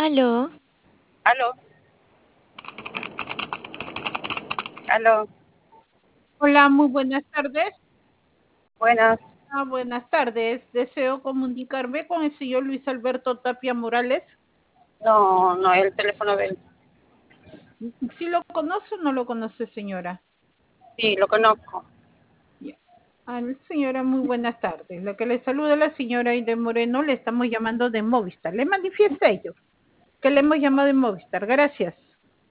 Aló, Aló, aló, Hola, muy buenas tardes. buenas. Buenas tardes. Deseo comunicarme con el señor Luis Alberto Tapia Morales. No, no es el teléfono de él. ¿Sí lo conoce o no lo conoce, señora? Sí, lo conozco. Ya. Señora, muy buenas tardes. La que le saluda la señora Aide Moreno, le estamos llamando de Movistar. Le manifiesta ello, que le hemos llamado de Movistar. Gracias.